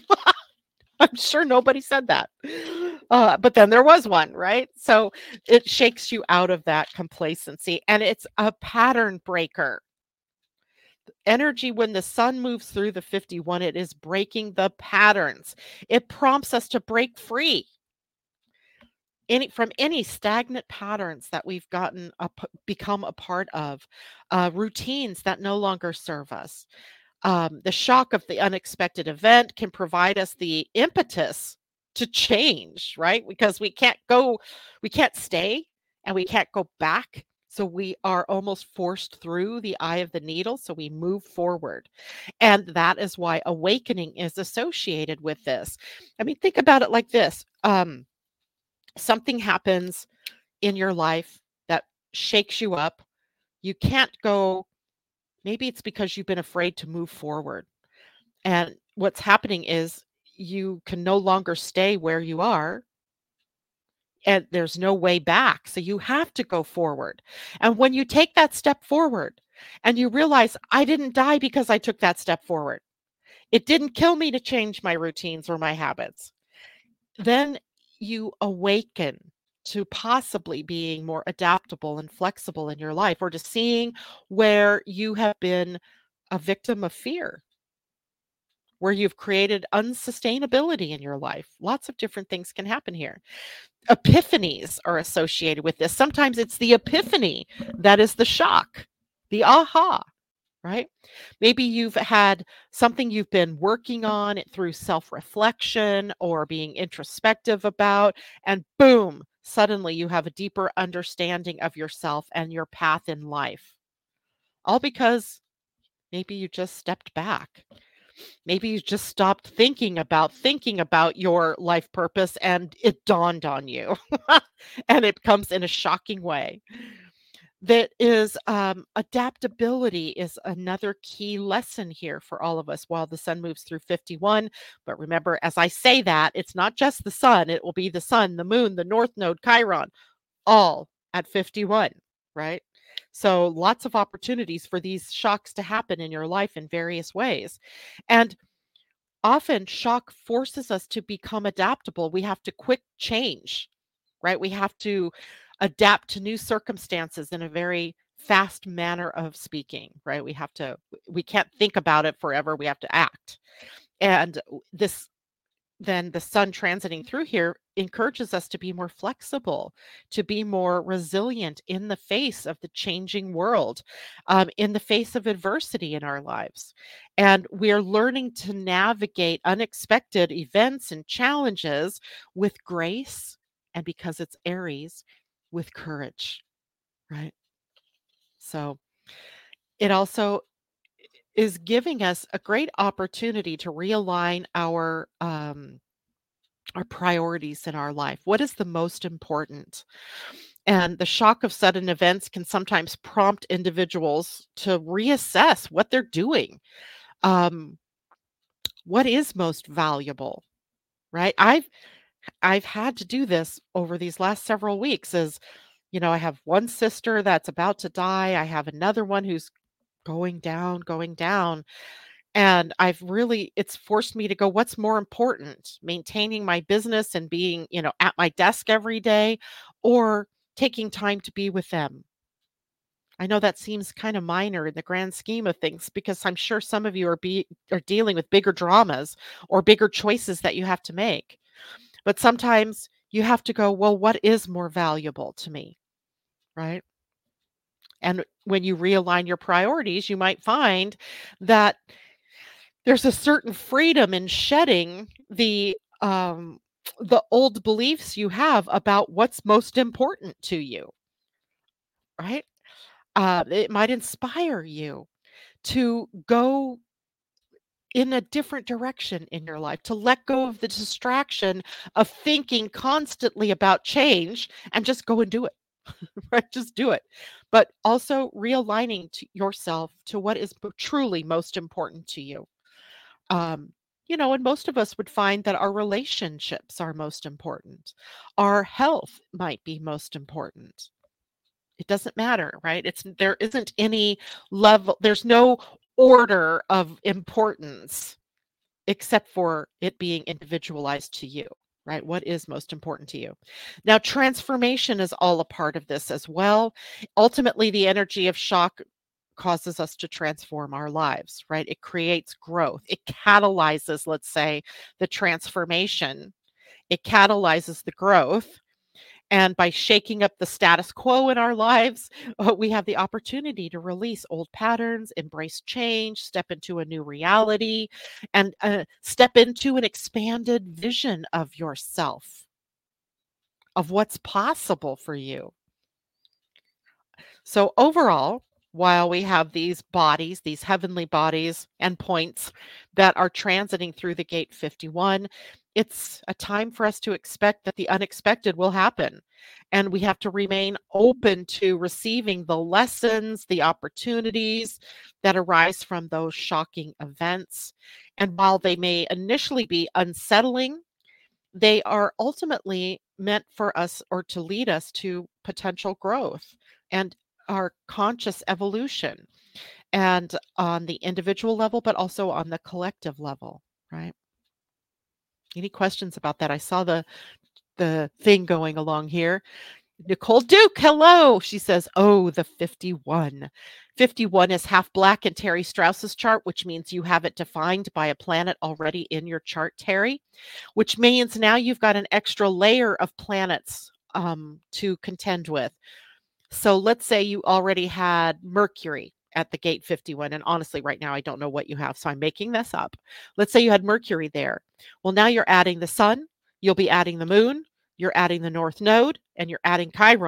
I'm sure nobody said that. Uh, but then there was one, right? So it shakes you out of that complacency and it's a pattern breaker. Energy, when the sun moves through the fifty-one, it is breaking the patterns. It prompts us to break free any from any stagnant patterns that we've gotten up, become a part of, uh, routines that no longer serve us. Um, the shock of the unexpected event can provide us the impetus to change, right? Because we can't go, we can't stay and we can't go back. So we are almost forced through the eye of the needle. So we move forward. And that is why awakening is associated with this. I mean, think about it like this. Um, something happens in your life that shakes you up. You can't go, maybe it's because you've been afraid to move forward. And what's happening is you can no longer stay where you are and there's no way back. So you have to go forward. And when you take that step forward and you realize I didn't die because I took that step forward, it didn't kill me to change my routines or my habits, then you awaken to possibly being more adaptable and flexible in your life or to seeing where you have been a victim of fear, where you've created unsustainability in your life. Lots of different things can happen here. Epiphanies are associated with this. Sometimes it's the epiphany that is the shock, the aha, right? Maybe you've had something you've been working on through self reflection or being introspective about, and boom, suddenly you have a deeper understanding of yourself and your path in life. All because Maybe you just stepped back. Maybe you just stopped thinking about thinking about your life purpose and it dawned on you. And it comes in a shocking way. That is, um, adaptability is another key lesson here for all of us while the sun moves through fifty-one. But remember, as I say that, it's not just the sun, it will be the sun, the moon, the north node, Chiron, all at fifty-one, right? So lots of opportunities for these shocks to happen in your life in various ways. And often shock forces us to become adaptable. We have to quick change, right? We have to adapt to new circumstances in a very fast manner of speaking, right? We have to, we can't think about it forever. We have to act. And this, then the sun transiting through here encourages us to be more flexible, to be more resilient in the face of the changing world, um, in the face of adversity in our lives. And we're learning to navigate unexpected events and challenges with grace, and because it's Aries, with courage, right? So it also is giving us a great opportunity to realign our um, our priorities in our life. What is the most important? And the shock of sudden events can sometimes prompt individuals to reassess what they're doing. Um, what is most valuable, right? I've I've had to do this over these last several weeks. As you know, I have one sister that's about to die. I have another one who's going down, going down. And I've really, it's forced me to go, what's more important? Maintaining my business and being, you know, at my desk every day, or taking time to be with them? I know that seems kind of minor in the grand scheme of things, because I'm sure some of you are be are dealing with bigger dramas or bigger choices that you have to make. But sometimes you have to go, well, what is more valuable to me? Right? And when you realign your priorities, you might find that there's a certain freedom in shedding the um the old beliefs you have about what's most important to you, right? Uh, it might inspire you to go in a different direction in your life, to let go of the distraction of thinking constantly about change and just go and do it, right? Just do it. But also realigning to yourself to what is b- truly most important to you. Um, you know, and most of us would find that our relationships are most important. Our health might be most important. It doesn't matter, right? It's there isn't any level, there's no order of importance except for it being individualized to you, right? What is most important to you? Now, transformation is all a part of this as well. Ultimately, the energy of shock causes us to transform our lives, right? It creates growth. It catalyzes, let's say, the transformation. It catalyzes the growth. And by shaking up the status quo in our lives, uh, we have the opportunity to release old patterns, embrace change, step into a new reality, and uh, step into an expanded vision of yourself, of what's possible for you. So, overall, while we have these bodies, these heavenly bodies and points that are transiting through the gate fifty-one, it's a time for us to expect that the unexpected will happen. And we have to remain open to receiving the lessons, the opportunities that arise from those shocking events. And while they may initially be unsettling, they are ultimately meant for us, or to lead us to potential growth and our conscious evolution, and on the individual level, but also on the collective level, right? Any questions about that? I saw the the thing going along here. Nicole Duke, hello. She says, oh, the fifty-one. fifty-one is half black in Terry Strauss's chart, which means you have it defined by a planet already in your chart, Terry, which means now you've got an extra layer of planets um, to contend with. So let's say you already had Mercury at the gate fifty-one. And honestly, right now, I don't know what you have. So I'm making this up. Let's say you had Mercury there. Well, now you're adding the sun, you'll be adding the moon, you're adding the north node, and you're adding Chiron.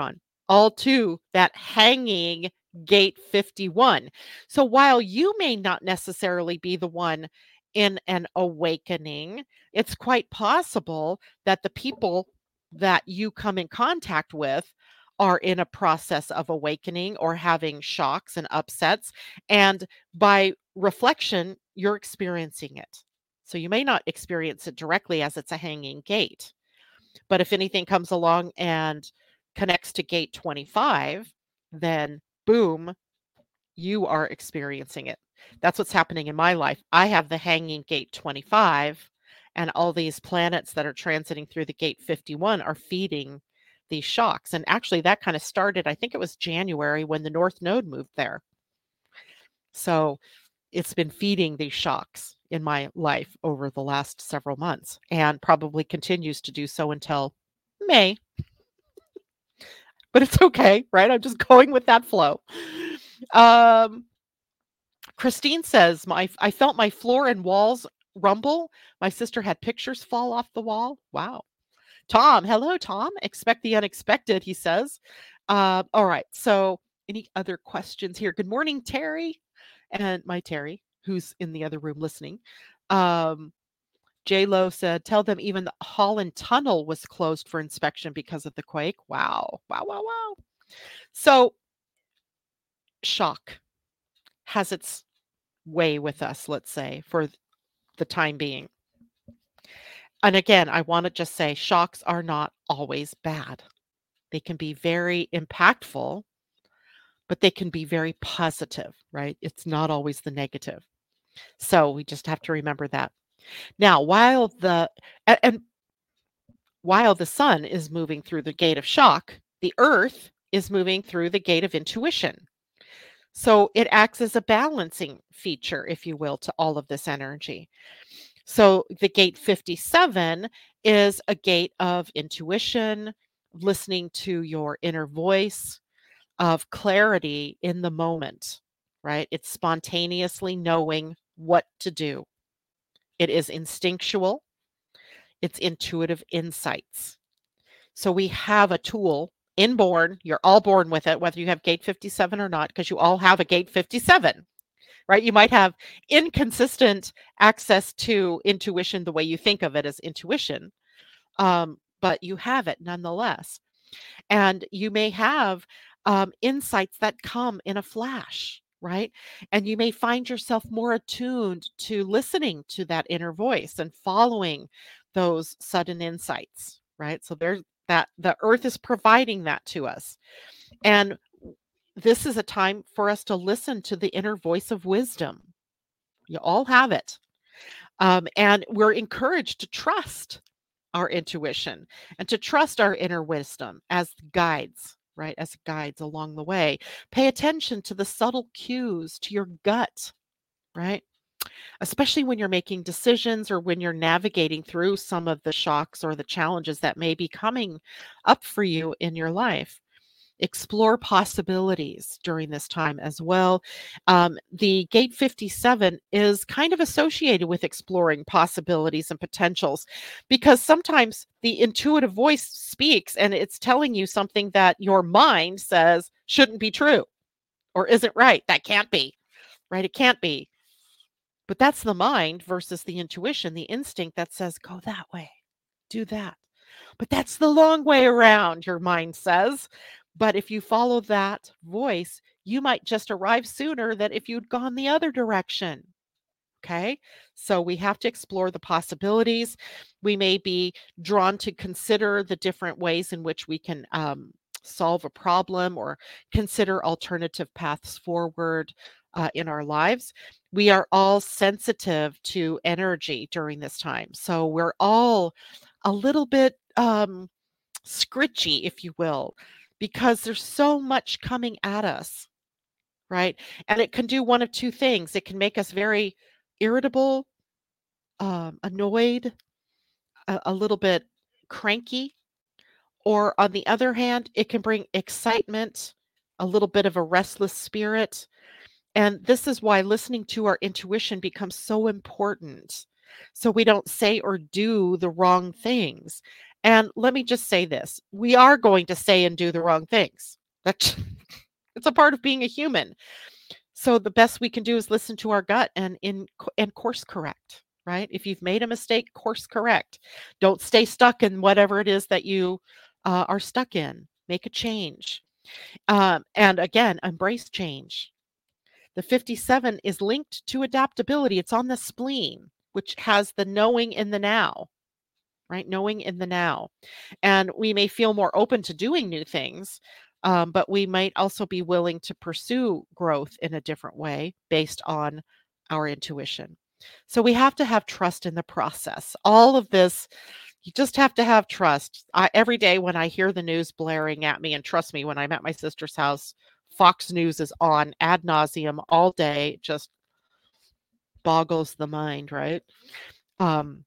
all to that hanging gate fifty-one. So while you may not necessarily be the one in an awakening, it's quite possible that the people that you come in contact with are in a process of awakening or having shocks and upsets. And by reflection, you're experiencing it. So you may not experience it directly as it's a hanging gate. But if anything comes along and connects to gate twenty-five, then boom, you are experiencing it. That's what's happening in my life. I have the hanging gate twenty-five, and all these planets that are transiting through the gate fifty-one are feeding these shocks. And actually, that kind of started, I think it was January when the North Node moved there. So it's been feeding these shocks in my life over the last several months and probably continues to do so until May. But it's okay, right? I'm just going with that flow. Um, Christine says, "My I felt my floor and walls rumble. My sister had pictures fall off the wall." Wow. Tom, hello, Tom. Expect the unexpected, he says. Uh, all right. So, any other questions here? Good morning, Terry, and my Terry, who's in the other room listening. Um, J Lo said, "Tell them even the Holland Tunnel was closed for inspection because of the quake." Wow, wow, wow, wow. So, shock has its way with us, let's say, for the time being. And again, I want to just say shocks are not always bad. They can be very impactful, but they can be very positive, right? It's not always the negative. So we just have to remember that. Now, while the and, and while the sun is moving through the gate of shock, the earth is moving through the gate of intuition. So it acts as a balancing feature, if you will, to all of this energy. So the gate fifty-seven is a gate of intuition, listening to your inner voice, of clarity in the moment, right? It's spontaneously knowing what to do. It is instinctual, it's intuitive insights. So we have a tool inborn. You're all born with it, whether you have gate fifty-seven or not, because you all have a gate fifty-seven. Right? You might have inconsistent access to intuition the way you think of it as intuition, um, but you have it nonetheless. And you may have um, insights that come in a flash, right? And you may find yourself more attuned to listening to that inner voice and following those sudden insights, right? So there's that the earth is providing that to us. And this is a time for us to listen to the inner voice of wisdom. You all have it. Um, and we're encouraged to trust our intuition and to trust our inner wisdom as guides, right? As guides along the way. Pay attention to the subtle cues, to your gut, right? Especially when you're making decisions or when you're navigating through some of the shocks or the challenges that may be coming up for you in your life. Explore possibilities during this time as well. Um, the gate fifty-seven is kind of associated with exploring possibilities and potentials because sometimes the intuitive voice speaks and it's telling you something that your mind says shouldn't be true or isn't right. That can't be, right? It can't be. But that's the mind versus the intuition, the instinct that says, go that way, do that. But that's the long way around, your mind says. But if you follow that voice, you might just arrive sooner than if you'd gone the other direction. Okay. So we have to explore the possibilities. We may be drawn to consider the different ways in which we can um, solve a problem or consider alternative paths forward uh, in our lives. We are all sensitive to energy during this time. So we're all a little bit um, scritchy, if you will, because there's so much coming at us, right? And it can do one of two things. It can make us very irritable, um, annoyed, a, a little bit cranky, or on the other hand, it can bring excitement, a little bit of a restless spirit. And this is why listening to our intuition becomes so important. So we don't say or do the wrong things. And let me just say this, we are going to say and do the wrong things. That's it's a part of being a human. So the best we can do is listen to our gut and in and course correct, right? If you've made a mistake, course correct. Don't stay stuck in whatever it is that you uh, are stuck in. Make a change. Um, and again, embrace change. The fifty-seven is linked to adaptability. It's on the spleen, which has the knowing in the now, right? Knowing in the now. And we may feel more open to doing new things, um, but we might also be willing to pursue growth in a different way based on our intuition. So we have to have trust in the process. All of this, you just have to have trust. I, every day when I hear the news blaring at me, and trust me, when I'm at my sister's house, Fox News is on ad nauseum all day. It just boggles the mind, right? Um,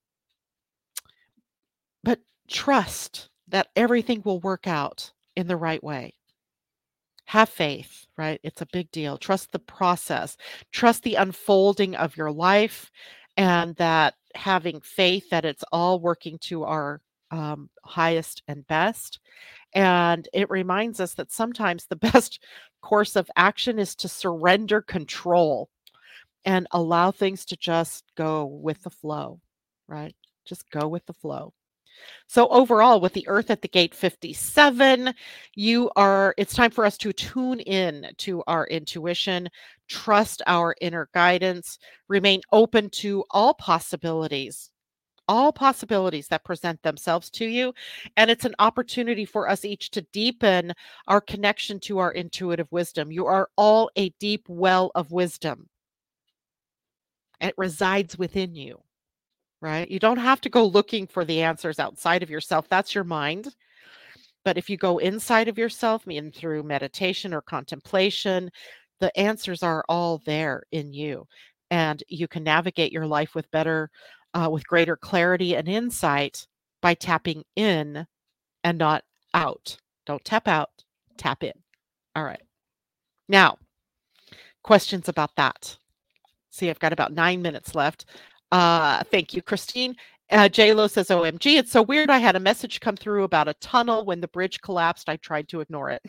but trust that everything will work out in the right way. Have faith, right? It's a big deal. Trust the process. Trust the unfolding of your life, and that having faith that it's all working to our um, highest and best. And it reminds us that sometimes the best course of action is to surrender control and allow things to just go with the flow, right? Just go with the flow. So overall, with the Earth at the gate fifty-seven, you are it's time for us to tune in to our intuition, trust our inner guidance, remain open to all possibilities. All possibilities that present themselves to you. And it's an opportunity for us each to deepen our connection to our intuitive wisdom. You are all a deep well of wisdom. It resides within you, right? You don't have to go looking for the answers outside of yourself. That's your mind. But if you go inside of yourself, mean through meditation or contemplation, the answers are all there in you. And you can navigate your life with better, uh, with greater clarity and insight by tapping in and not out. Don't tap out, tap in. All right. Now, questions about that? See, I've got about nine minutes left. Uh, thank you, Christine. Uh, J-Lo says, O M G, it's so weird. I had a message come through about a tunnel. When the bridge collapsed, I tried to ignore it.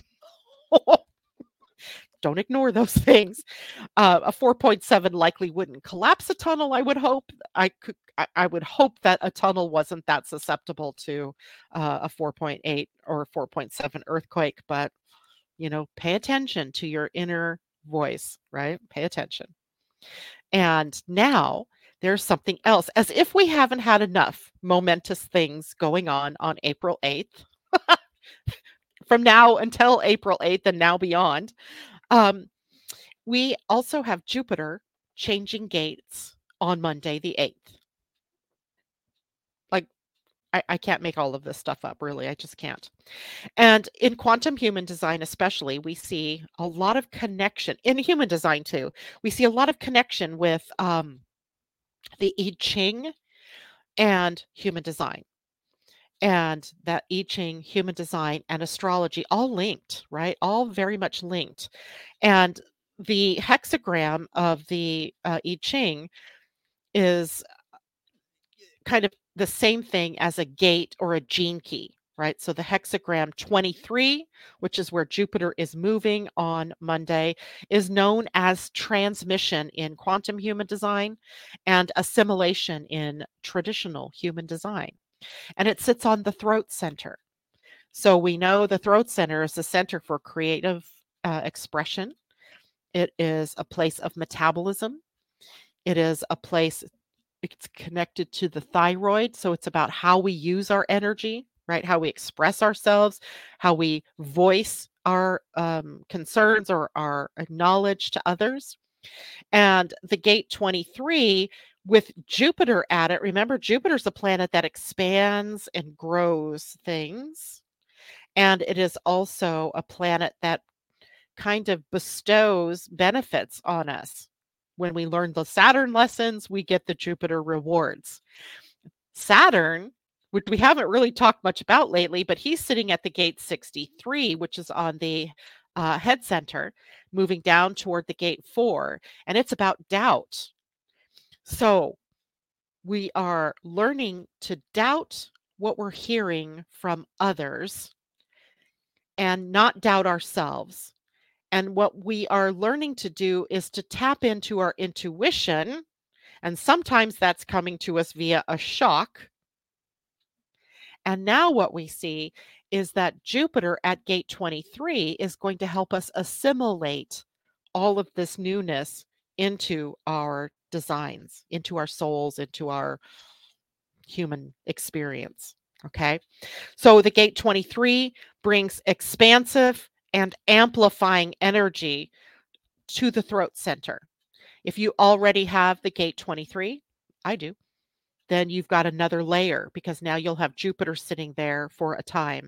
Don't ignore those things. Uh, a four point seven likely wouldn't collapse a tunnel, I would hope. I could I, I would hope that a tunnel wasn't that susceptible to uh, a four point eight or four point seven earthquake, but you know, pay attention to your inner voice, right? Pay attention. And now there's something else, as if we haven't had enough momentous things going on on April eighth. From now until April eighth and now beyond. Um, we also have Jupiter changing gates on Monday the eighth. Like, I, I can't make all of this stuff up, really. I just can't. And in quantum human design, especially, we see a lot of connection in human design, too. We see a lot of connection with um, the I Ching and human design. And that I Ching, human design, and astrology all linked, right? All very much linked. And the hexagram of the uh, I Ching is kind of the same thing as a gate or a gene key, right? So the hexagram twenty-three, which is where Jupiter is moving on Monday, is known as transmission in quantum human design and assimilation in traditional human design. And it sits on the throat center. So we know the throat center is the center for creative uh, expression. It is a place of metabolism. It is a place, it's connected to the thyroid. So it's about how we use our energy, right? How we express ourselves, how we voice our um, concerns or our knowledge to others. And the gate twenty-three, with Jupiter at it, remember, Jupiter's a planet that expands and grows things. And it is also a planet that kind of bestows benefits on us. When we learn the Saturn lessons, we get the Jupiter rewards. Saturn, which we haven't really talked much about lately, but he's sitting at the gate sixty-three, which is on the uh, head center, moving down toward the gate four, and it's about doubt. So we are learning to doubt what we're hearing from others and not doubt ourselves. And what we are learning to do is to tap into our intuition. And sometimes that's coming to us via a shock. And now what we see is that Jupiter at gate twenty-three is going to help us assimilate all of this newness into our designs, into our souls, into our human experience. Okay. So the gate twenty-three brings expansive and amplifying energy to the throat center. If you already have the gate twenty-three, I do, then you've got another layer because now you'll have Jupiter sitting there for a time.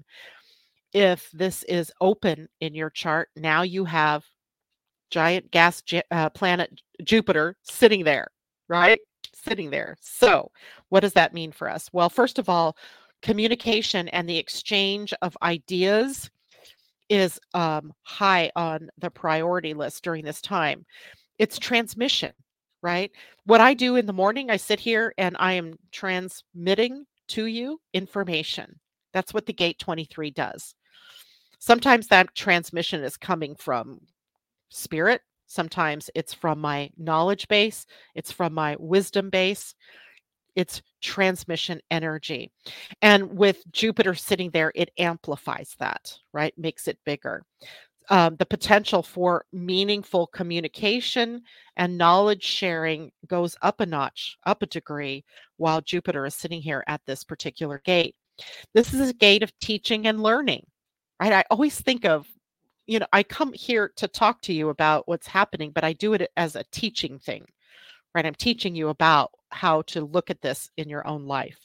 If this is open in your chart, now you have giant gas uh, planet Jupiter sitting there, right? Sitting there. So, what does that mean for us? Well, first of all, communication and the exchange of ideas is um, high on the priority list during this time. It's transmission, right? What I do in the morning, I sit here and I am transmitting to you information. That's what the gate twenty-three does. Sometimes that transmission is coming from spirit. Sometimes it's from my knowledge base. It's from my wisdom base. It's transmission energy. And with Jupiter sitting there, it amplifies that, right? Makes it bigger. Um, the potential for meaningful communication and knowledge sharing goes up a notch, up a degree, while Jupiter is sitting here at this particular gate. This is a gate of teaching and learning, right? I always think of, you know, I come here to talk to you about what's happening, but I do it as a teaching thing, right? I'm teaching you about how to look at this in your own life.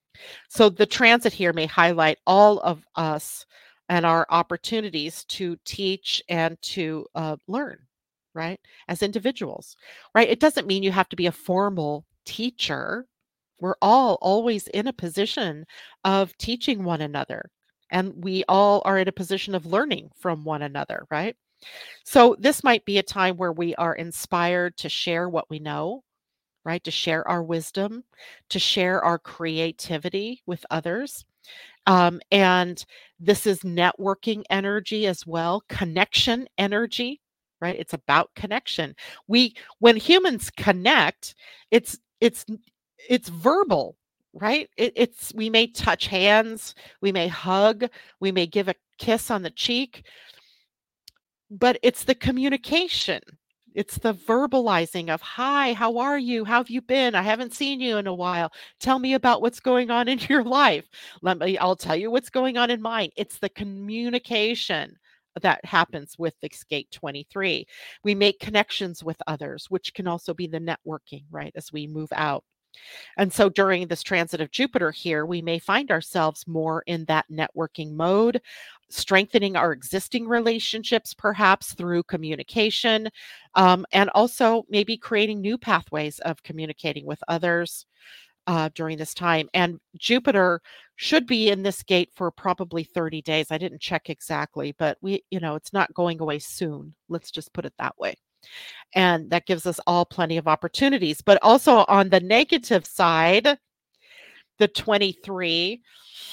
So the transit here may highlight all of us and our opportunities to teach and to uh, learn, right? As individuals, right? It doesn't mean you have to be a formal teacher. We're all always in a position of teaching one another, and we all are in a position of learning from one another, right? So this might be a time where we are inspired to share what we know, right? To share our wisdom, to share our creativity with others. Um, and this is networking energy as well, connection energy, right? It's about connection. We, when humans connect, it's it's it's verbal, right? It, it's we may touch hands, we may hug, we may give a kiss on the cheek, but it's the communication. It's the verbalizing of, hi, how are you? How have you been? I haven't seen you in a while. Tell me about what's going on in your life. Let me, I'll tell you what's going on in mine. It's the communication that happens with this gate twenty-three. We make connections with others, which can also be the networking, right? As we move out. And so during this transit of Jupiter here, we may find ourselves more in that networking mode, strengthening our existing relationships, perhaps through communication, um, and also maybe creating new pathways of communicating with others uh, during this time. And Jupiter should be in this gate for probably thirty days. I didn't check exactly, but we, you know, it's not going away soon. Let's just put it that way. And that gives us all plenty of opportunities. But also on the negative side, the twenty-three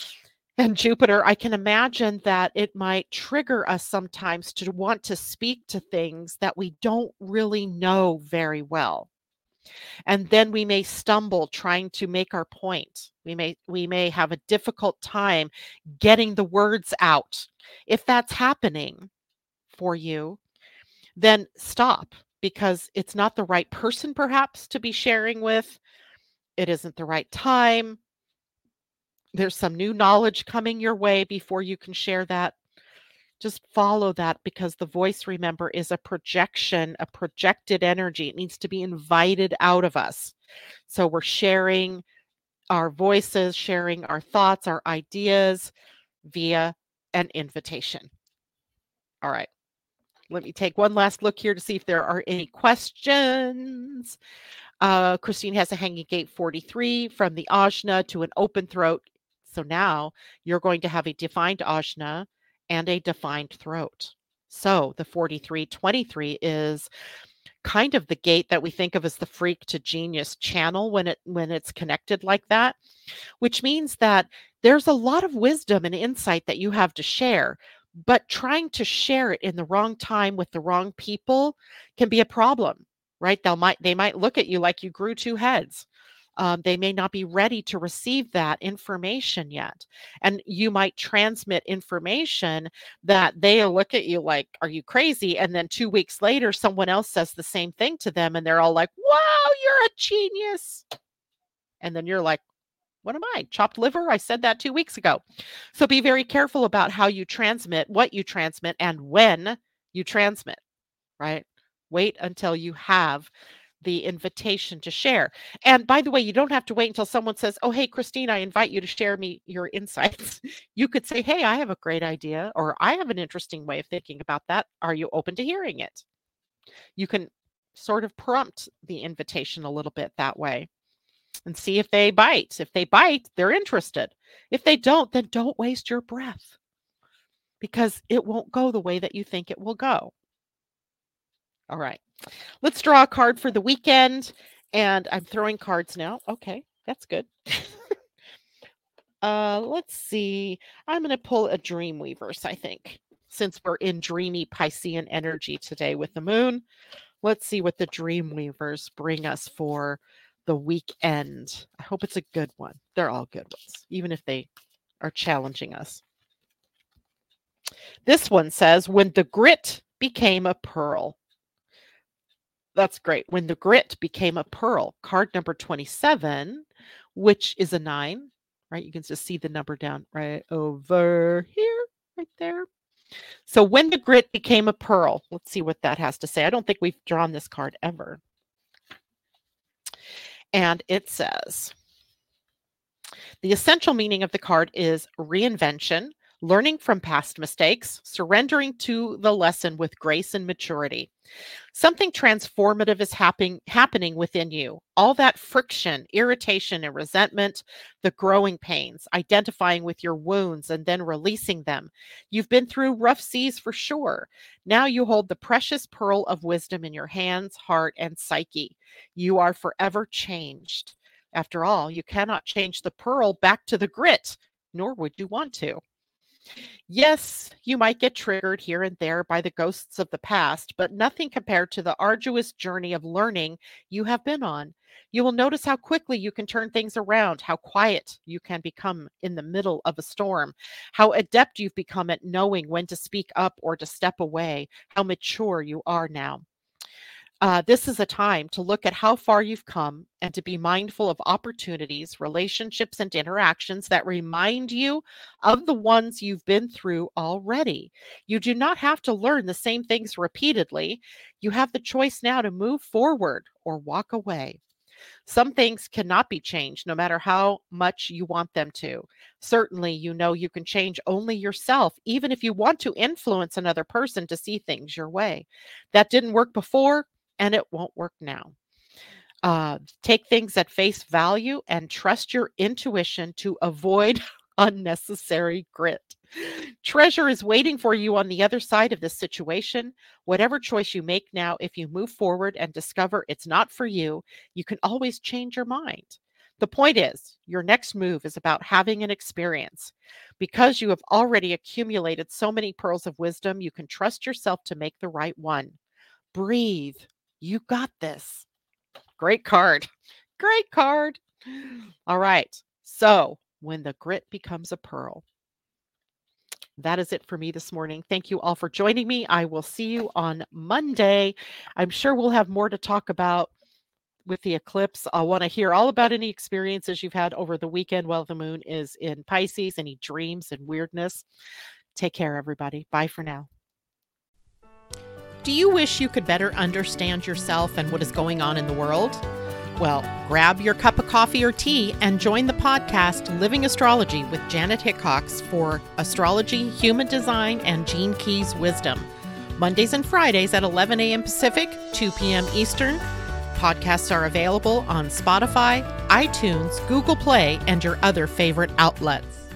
and Jupiter, I can imagine that it might trigger us sometimes to want to speak to things that we don't really know very well. And then we may stumble trying to make our point. We may we may have a difficult time getting the words out. If that's happening for you, then stop, because it's not the right person perhaps to be sharing with. It isn't the right time. There's some new knowledge coming your way before you can share that. Just follow that, because the voice, remember, is a projection, a projected energy. It needs to be invited out of us. So we're sharing our voices, sharing our thoughts, our ideas via an invitation. All right. Let me take one last look here to see if there are any questions. Uh, Christine has a hanging gate forty-three from the ajna to an open throat. So now you're going to have a defined ajna and a defined throat. So the forty-three twenty-three is kind of the gate that we think of as the freak to genius channel when it when it's connected like that, which means that there's a lot of wisdom and insight that you have to share, But trying to share it in the wrong time with the wrong people can be a problem, right? They'll might they might look at you like you grew two heads. Um, they may not be ready to receive that information yet. And you might transmit information that they'll look at you like, are you crazy? And then two weeks later, someone else says the same thing to them and they're all like, wow, you're a genius. And then you're like, what am I? Chopped liver? I said that two weeks ago. So be very careful about how you transmit, what you transmit, and when you transmit, right? Wait until you have the invitation to share. And by the way, you don't have to wait until someone says, oh, hey, Christine, I invite you to share me your insights. You could say, hey, I have a great idea, or I have an interesting way of thinking about that. Are you open to hearing it? You can sort of prompt the invitation a little bit that way and see if they bite. If they bite, they're interested. If they don't, then don't waste your breath because it won't go the way that you think it will go. All right, let's draw a card for the weekend. And I'm throwing cards now. Okay, that's good. uh, let's see. I'm going to pull a Dreamweavers, I think, since we're in dreamy Piscean energy today with the moon. Let's see what the Dreamweavers bring us for the weekend. I hope it's a good one. They're all good ones, even if they are challenging us. This one says, when the grit became a pearl. That's great. When the grit became a pearl. Card number twenty-seven, which is a nine, right? You can just see the number down right over here, right there. So when the grit became a pearl, let's see what that has to say. I don't think we've drawn this card ever. And it says, the essential meaning of the card is reinvention, learning from past mistakes, surrendering to the lesson with grace and maturity. Something transformative is happening happening within you. All that friction, irritation, and resentment, the growing pains, identifying with your wounds and then releasing them. You've been through rough seas for sure. Now you hold the precious pearl of wisdom in your hands, heart, and psyche. You are forever changed. After all, you cannot change the pearl back to the grit, nor would you want to. Yes, you might get triggered here and there by the ghosts of the past, but nothing compared to the arduous journey of learning you have been on. You will notice how quickly you can turn things around, how quiet you can become in the middle of a storm, how adept you've become at knowing when to speak up or to step away, how mature you are now. Uh, this is a time to look at how far you've come and to be mindful of opportunities, relationships, and interactions that remind you of the ones you've been through already. You do not have to learn the same things repeatedly. You have the choice now to move forward or walk away. Some things cannot be changed no matter how much you want them to. Certainly, you know you can change only yourself, even if you want to influence another person to see things your way. That didn't work before, and it won't work now. Uh, take things at face value and trust your intuition to avoid unnecessary grit. Treasure is waiting for you on the other side of this situation. Whatever choice you make now, if you move forward and discover it's not for you, you can always change your mind. The point is, your next move is about having an experience. Because you have already accumulated so many pearls of wisdom, you can trust yourself to make the right one. Breathe. You got this. Great card. Great card. All right. So when the grit becomes a pearl. That is it for me this morning. Thank you all for joining me. I will see you on Monday. I'm sure we'll have more to talk about with the eclipse. I want to hear all about any experiences you've had over the weekend while the moon is in Pisces, any dreams and weirdness. Take care, everybody. Bye for now. Do you wish you could better understand yourself and what is going on in the world? Well, grab your cup of coffee or tea and join the podcast Living Astrology with Janet Hickox for astrology, human design, and Gene Keys wisdom. Mondays and Fridays at eleven a.m. Pacific, two p.m. Eastern. Podcasts are available on Spotify, iTunes, Google Play, and your other favorite outlets.